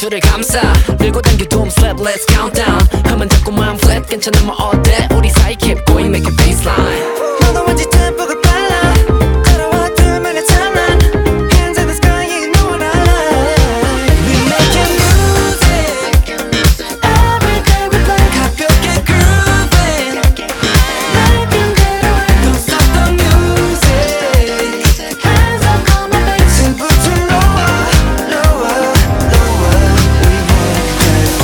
줄을 감싸 밀고 당겨 doom slap let's count down 하면 자꾸만 flat 괜찮아 뭐 어때 우리 사이 keep going make it baseline